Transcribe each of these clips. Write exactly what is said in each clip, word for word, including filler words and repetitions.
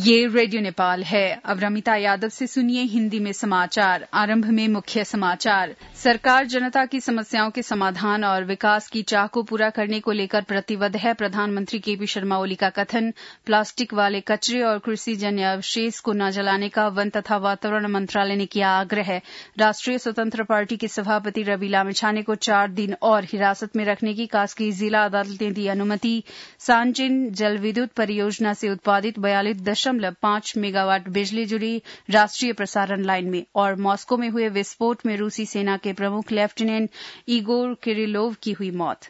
ये रेडियो नेपाल है। अब रमिता यादव से सुनिए हिंदी में समाचार। आरंभ में मुख्य समाचार। सरकार जनता की समस्याओं के समाधान और विकास की चाह को पूरा करने को लेकर प्रतिबद्ध है। प्रधानमंत्री केपी शर्मा ओली का कथन। प्लास्टिक वाले कचरे और कृषि जन्य अवशेष को न जलाने का वन तथा वातावरण मंत्रालय ने किया आग्रह। राष्ट्रीय स्वतंत्र पार्टी के सभापति रवि लामिछाने को चार दिन और हिरासत में रखने की कास्की जिला अदालत ने दी अनुमति। सांजिन जल विद्युत परियोजना से उत्पादित बयालीस दशमलव पांच मेगावाट बिजली जुड़ी राष्ट्रीय प्रसारण लाइन में। और मॉस्को में हुए विस्फोट में रूसी सेना के प्रमुख लेफ्टिनेंट इगोर किरिलोव की हुई मौत।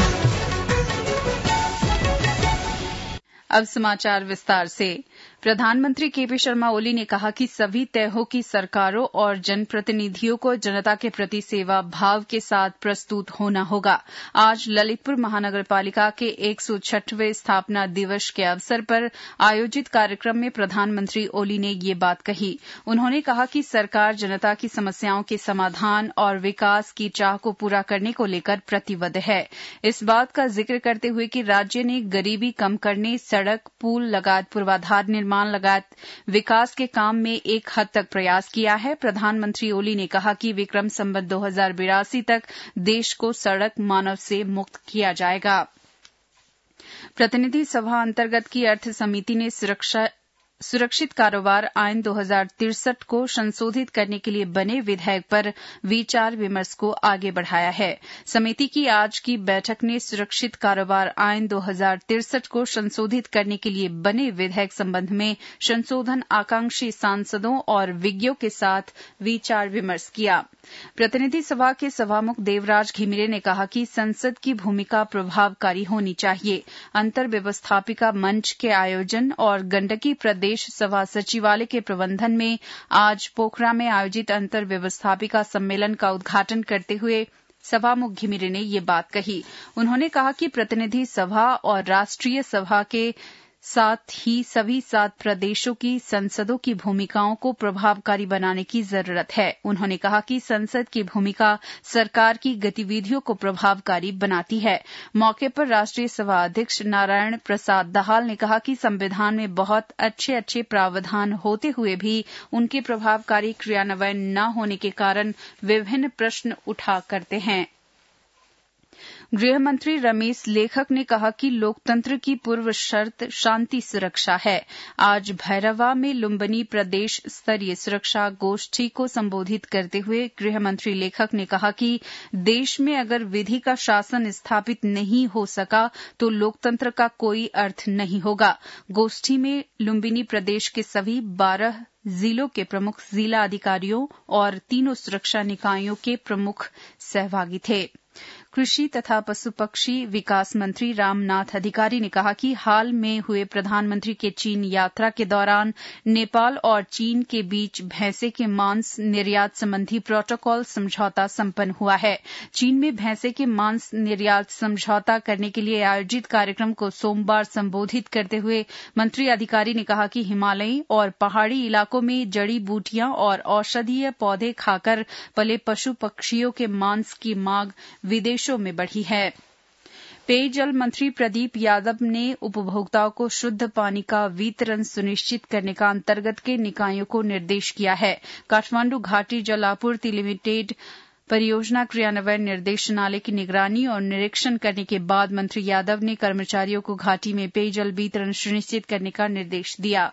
अब समाचार विस्तार से। प्रधानमंत्री केपी शर्मा ओली ने कहा कि सभी तय की सरकारों और जनप्रतिनिधियों को जनता के प्रति सेवा भाव के साथ प्रस्तुत होना होगा। आज ललितपुर महानगरपालिका के एक सौ छठवें स्थापना दिवस के अवसर पर आयोजित कार्यक्रम में प्रधानमंत्री ओली ने ये बात कही। उन्होंने कहा कि सरकार जनता की समस्याओं के समाधान और विकास की चाह को पूरा करने को लेकर प्रतिबद्ध है। इस बात का जिक्र करते हुए कि राज्य ने गरीबी कम करने, सड़क, पुल लगात पूर्वाधार निर्माण लगात विकास के काम में एक हद तक प्रयास किया है। प्रधानमंत्री ओली ने कहा कि विक्रम संवत दो हजार बिरासी तक देश को सड़क मानव से मुक्त किया जाएगा। प्रतिनिधि सभा अंतर्गत की अर्थ समिति ने सुरक्षा सुरक्षित कारोबार आईन दो हजार तिरसठ को संशोधित करने के लिए बने विधेयक पर विचार विमर्श को आगे बढ़ाया है। समिति की आज की बैठक ने सुरक्षित कारोबार आईन दो हजार तिरसठ को संशोधित करने के लिए बने विधेयक संबंध में संशोधन आकांक्षी सांसदों और विज्ञों के साथ विचार विमर्श किया। प्रतिनिधि सभा के सभामुख देवराज घिमिरे ने कहा कि संसद की भूमिका प्रभावकारी होनी चाहिए। अंतर व्यवस्थापिका मंच के आयोजन और गंडकी प्रदेश सभा सचिवालय के प्रबंधन में आज पोखरा में आयोजित अंतर व्यवस्थापिका सम्मेलन का उद्घाटन करते हुए सभामुख घिमिरे ने ये बात कही। उन्होंने कहा कि प्रतिनिधि सभा और राष्ट्रीय सभा के साथ ही सभी सात प्रदेशों की संसदों की भूमिकाओं को प्रभावकारी बनाने की जरूरत है। उन्होंने कहा कि संसद की भूमिका सरकार की गतिविधियों को प्रभावकारी बनाती है। मौके पर राष्ट्रीय सभा अध्यक्ष नारायण प्रसाद दाहाल ने कहा कि संविधान में बहुत अच्छे अच्छे प्रावधान होते हुए भी उनके प्रभावकारी क्रियान्वयन न होने के कारण विभिन्न प्रश्न उठा करते हैं। गृह मंत्री रमेश लेखक ने कहा कि लोकतंत्र की पूर्व शर्त शांति सुरक्षा है। आज भैरवा में लुम्बिनी प्रदेश स्तरीय सुरक्षा गोष्ठी को संबोधित करते हुए गृह मंत्री लेखक ने कहा कि देश में अगर विधि का शासन स्थापित नहीं हो सका तो लोकतंत्र का कोई अर्थ नहीं होगा। गोष्ठी में लुम्बिनी प्रदेश के सभी बारह जिलों के प्रमुख जिला अधिकारियों और तीनों सुरक्षा निकायों के प्रमुख सहभागी थे। कृषि तथा पशु पक्षी विकास मंत्री रामनाथ अधिकारी ने कहा कि हाल में हुए प्रधानमंत्री के चीन यात्रा के दौरान नेपाल और चीन के बीच भैंसे के मांस निर्यात संबंधी प्रोटोकॉल समझौता संपन्न हुआ है। चीन में भैंसे के मांस निर्यात समझौता करने के लिए आयोजित कार्यक्रम को सोमवार संबोधित करते हुए मंत्री अधिकारी ने कहा कि हिमालयी और पहाड़ी इलाकों में जड़ी बूटियां और औषधीय पौधे खाकर पले पशु पक्षियों के मांस की मांग विदेशों में बढ़ी है। पेयजल मंत्री प्रदीप यादव ने उपभोक्ताओं को शुद्ध पानी का वितरण सुनिश्चित करने का अंतर्गत के निकायों को निर्देश किया है। काठमांडू घाटी जल आपूर्ति लिमिटेड परियोजना क्रियान्वयन निर्देशनालय की निगरानी और निरीक्षण करने के बाद मंत्री यादव ने कर्मचारियों को घाटी में पेयजल वितरण सुनिश्चित करने का निर्देश दिया।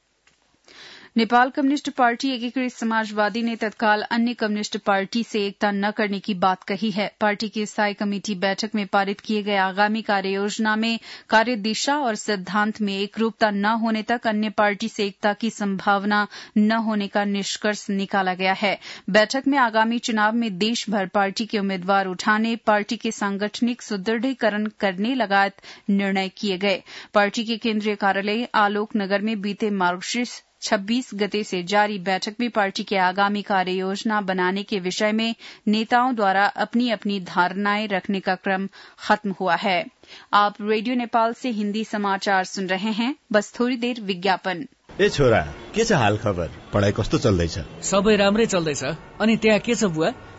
नेपाल कम्युनिस्ट पार्टी एकीकृत समाजवादी ने तत्काल अन्य कम्युनिस्ट पार्टी से एकता न करने की बात कही है। पार्टी की स्थायी कमेटी बैठक में पारित किए गए आगामी कार्ययोजना में कार्य दिशा और सिद्धांत में एकरूपता न होने तक अन्य पार्टी से एकता की संभावना न होने का निष्कर्ष निकाला गया है। बैठक में आगामी चुनाव में देश भर पार्टी के उम्मीदवार उठाने, पार्टी के सांगठनिक सुदृढ़ीकरण करने लगात निर्णय किए गए। पार्टी के केंद्रीय कार्यालय आलोक नगर में बीते मार्गशीर्ष छब्बीस गते से जारी बैठक में पार्टी के आगामी कार्य योजना बनाने के विषय में नेताओं द्वारा अपनी अपनी धारणाएं रखने का क्रम खत्म हुआ है। आप रेडियो नेपाल से हिंदी समाचार सुन रहे हैं। बस थोड़ी देर विज्ञापन। ए छोरा, के छ हाल खबर? पढाइ कस्तो चल्दैछ? सबै राम्रै चल्दैछ। अनि त्यहाँ के छ बुवा?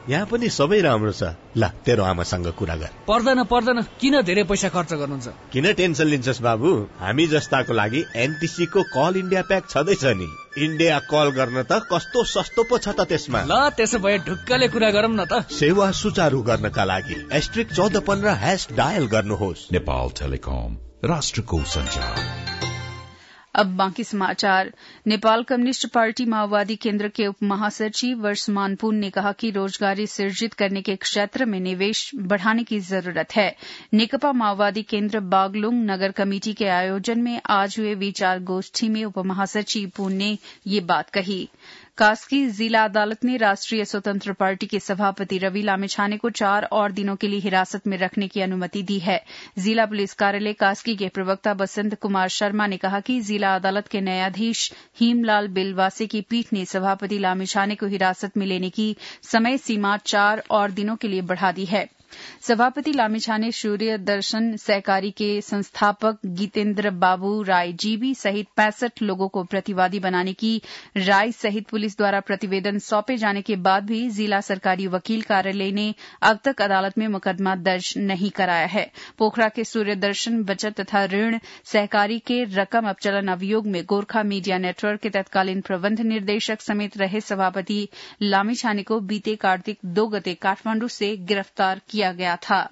यहाँ पनि सबै राम्रो छ। ल तेरो आमासँग कुरा गर। पर्दैन पर्दैन, किन धेरै पैसा खर्च गर्नुहुन्छ? किन टेन्सन लिन्छस् बाबु, हामी जस्ताको लागि एनटिसी को कल इन्डिया प्याक छँदैछ नि। इन्डिया कल गर्न त कस्तो सस्तो पो छ त त्यसमा। ल त्यसो भए ढुक्कले कुरा गरौँ न त। सेवा सुचारू गर्नका लागि एस्ट्रिक चौध पन्ध्र हैश डायल गर्नुहोस्। नेपाल टेलिकम, राष्ट्रको संचार। अब बाकी समाचार। नेपाल कम्युनिस्ट पार्टी माओवादी केंद्र के उप महासचिव वर्ष मानपुन ने कहा कि रोजगारी सृजित करने के क्षेत्र में निवेश बढ़ाने की जरूरत है। नेकपा माओवादी केंद्र बागलुंग नगर कमेटी के आयोजन में आज हुए विचार गोष्ठी में उप महासचिव पुन ने ये बात कही। कास्की जिला अदालत ने राष्ट्रीय स्वतंत्र पार्टी के सभापति रवि लामिछाने को चार और दिनों के लिए हिरासत में रखने की अनुमति दी है। जिला पुलिस कार्यालय कास्की के प्रवक्ता बसंत कुमार शर्मा ने कहा कि जिला अदालत के न्यायाधीश हीमलाल बिलवासे की पीठ ने सभापति लामिछाने को हिरासत में लेने की समय सीमा चार और दिनों के लिए बढ़ा दी है। सभापति लामिछाने सूर्य दर्शन सहकारी के संस्थापक गीतेंद्र बाबू राय जीबी सहित पैंसठ लोगों को प्रतिवादी बनाने की राय सहित पुलिस द्वारा प्रतिवेदन सौंपे जाने के बाद भी जिला सरकारी वकील कार्यालय ने अब तक अदालत में मुकदमा दर्ज नहीं कराया है। पोखरा के सूर्य दर्शन बचत तथा ऋण सहकारी के रकम अपचलन अभियोग में गोरखा मीडिया नेटवर्क के तत्कालीन प्रबंध निर्देशक समेत रहे सभापति लामिछाने को बीते कार्तिक दो गते काठमांडू से गिरफ्तार किया गया था।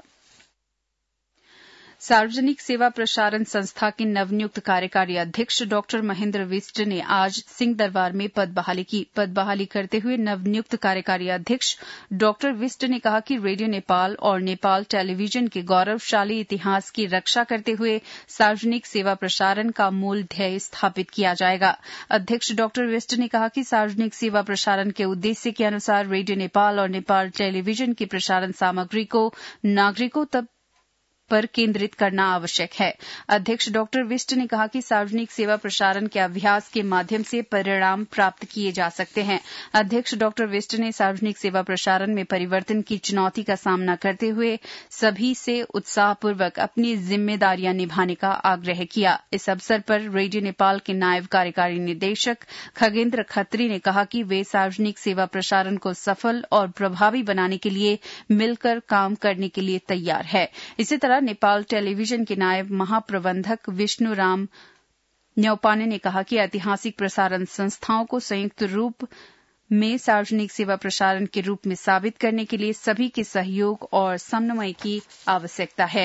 सार्वजनिक सेवा प्रसारण संस्था के नवनियुक्त कार्यकारी अध्यक्ष डॉक्टर महेंद्र विष्ट ने आज सिंह दरबार में पद बहाली की। पद बहाली करते हुए नवनियुक्त कार्यकारी अध्यक्ष डॉक्टर विष्ट ने कहा कि रेडियो नेपाल और नेपाल टेलीविजन के गौरवशाली इतिहास की रक्षा करते हुए सार्वजनिक सेवा प्रसारण का मूल ध्येय स्थापित किया जाएगा। अध्यक्ष डॉक्टर विष्ट ने कहा कि सार्वजनिक सेवा प्रसारण के उद्देश्य के अनुसार रेडियो नेपाल और नेपाल टेलीविजन की प्रसारण सामग्री को नागरिकों तक पर केंद्रित करना आवश्यक है। अध्यक्ष डॉक्टर विष्ट ने कहा कि सार्वजनिक सेवा प्रसारण के अभ्यास के माध्यम से परिणाम प्राप्त किए जा सकते हैं। अध्यक्ष डॉक्टर विष्ट ने सार्वजनिक सेवा प्रसारण में परिवर्तन की चुनौती का सामना करते हुए सभी से उत्साहपूर्वक अपनी जिम्मेदारियां निभाने का आग्रह किया। इस अवसर पर रेडियो नेपाल के नायब कार्यकारी निदेशक खगेन्द्र खत्री ने कहा कि वे सार्वजनिक सेवा प्रसारण को सफल और प्रभावी बनाने के लिए मिलकर काम करने के लिए तैयार है। इसी तरह नेपाल टेलीविजन के नायब महाप्रबंधक विष्णु राम न्यौपाने ने कहा कि ऐतिहासिक प्रसारण संस्थाओं को संयुक्त रूप में सार्वजनिक सेवा प्रसारण के रूप में साबित करने के लिए सभी के सहयोग और समन्वय की आवश्यकता है।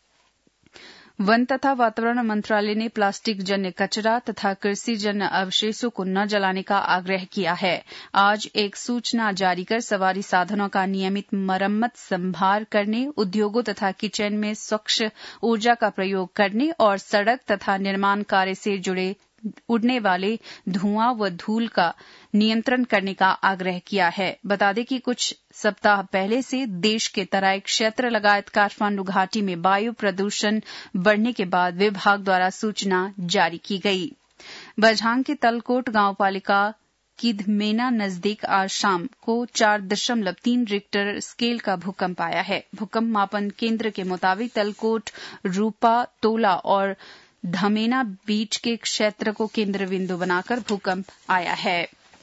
वन तथा वातावरण मंत्रालय ने प्लास्टिक जन्य कचरा तथा कृषि जन्य अवशेषों को न जलाने का आग्रह किया है। आज एक सूचना जारी कर सवारी साधनों का नियमित मरम्मत संभाल करने, उद्योगों तथा किचन में स्वच्छ ऊर्जा का प्रयोग करने और सड़क तथा निर्माण कार्य से जुड़े उड़ने वाले धुआं व धूल का नियंत्रण करने का आग्रह किया है। बता दें कि कुछ सप्ताह पहले से देश के तराई क्षेत्र लगायत काठमांडू घाटी में वायु प्रदूषण बढ़ने के बाद विभाग द्वारा सूचना जारी की गई। बझांग के तलकोट गांव पालिका किधमेना नजदीक आज शाम को चार दशमलव तीन रिक्टर स्केल का भूकंप आया है। भूकंप मापन केंद्र के मुताबिक तलकोट, रूपा, तोला और धमेना बीच के क्षेत्र को केंद्र बिंदु बनाकर भूकंप आया है।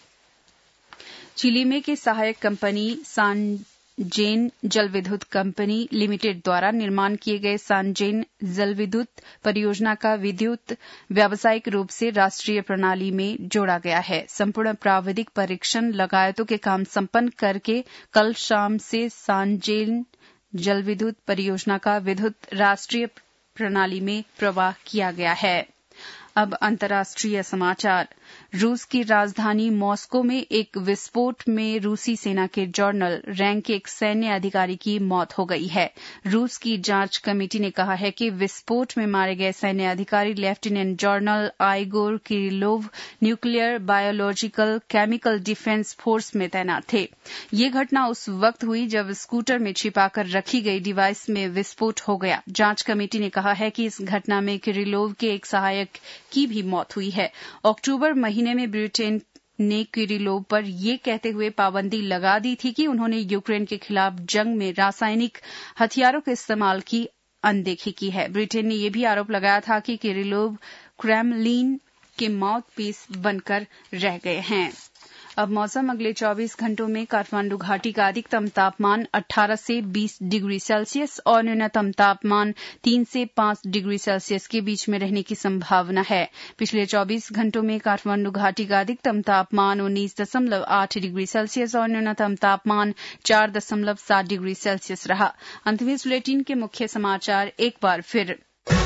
चिलीमे के सहायक कंपनी सांजेन जलविद्युत कंपनी लिमिटेड द्वारा निर्माण किए गए सांजेन जलविद्युत परियोजना का विद्युत व्यावसायिक रूप से राष्ट्रीय प्रणाली में जोड़ा गया है। संपूर्ण प्राविधिक परीक्षण लगायतों के काम संपन्न करके कल शाम से सांजेन जलविद्युत परियोजना का विद्युत राष्ट्रीय प्रणाली में प्रवाह किया गया है। अब अंतर्राष्ट्रीय समाचार। रूस की राजधानी मॉस्को में एक विस्फोट में रूसी सेना के जनरल रैंक के एक सैन्य अधिकारी की मौत हो गई है। रूस की जांच कमेटी ने कहा है कि विस्फोट में मारे गए सैन्य अधिकारी lieutenant general Igor Kirillov nuclear biological chemical defence force में तैनात थे। ये घटना उस वक्त हुई जब स्कूटर में छिपाकर रखी गई डिवाइस में विस्फोट हो गया। जांच कमेटी ने कहा है कि इस घटना में किरिलोव के एक सहायक की भी मौत हुई है। अक्टूबर महीने में ब्रिटेन ने किरिलोव पर यह कहते हुए पाबंदी लगा दी थी कि उन्होंने यूक्रेन के खिलाफ जंग में रासायनिक हथियारों के इस्तेमाल की अनदेखी की है। ब्रिटेन ने यह भी आरोप लगाया था कि किरिलोव क्रेमलिन के माउथपीस बनकर रह गए हैं। अब मौसम। अगले चौबीस घंटों में काठमांडू घाटी का अधिकतम तापमान अठारह से बीस डिग्री सेल्सियस और न्यूनतम तापमान तीन से पांच डिग्री सेल्सियस के बीच में रहने की संभावना है। पिछले चौबीस घंटों में काठमांडू घाटी का अधिकतम तापमान उन्नीस दशमलव आठ डिग्री सेल्सियस और न्यूनतम तापमान चार दशमलव सात डिग्री सेल्सियस रहा। अंत में इस बुलेटिन के मुख्य समाचार एक बार फिर।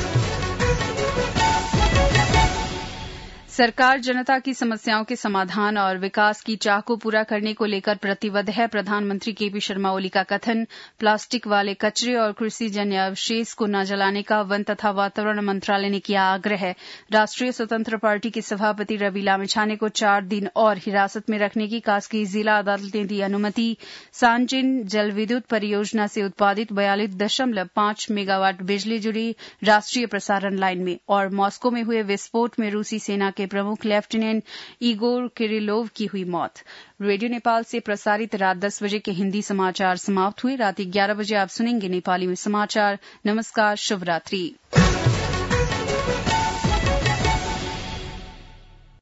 सरकार जनता की समस्याओं के समाधान और विकास की चाह को पूरा करने को लेकर प्रतिबद्ध है। प्रधानमंत्री केपी शर्मा ओली का कथन। प्लास्टिक वाले कचरे और कृषिजन्य अवशेष को न जलाने का वन तथा वातावरण मंत्रालय ने किया आग्रह। राष्ट्रीय स्वतंत्र पार्टी के सभापति रवि लामिछाने को चार दिन और हिरासत में रखने की कास्की जिला अदालत ने दी अनुमति। सांजिन जल विद्युत परियोजना से उत्पादित बयालीस दशमलव पांच मेगावाट बिजली जुड़ी राष्ट्रीय प्रसारण लाइन में। और मॉस्को में हुए विस्फोट में रूसी सेना के प्रमुख लेफ्टिनेंट इगोर किरिलोव की हुई मौत। रेडियो नेपाल से प्रसारित रात दस बजे के हिंदी समाचार समाप्त हुए। रात ग्यारह बजे आप सुनेंगे नेपाली में समाचार। नमस्कार, शुभ रात्रि।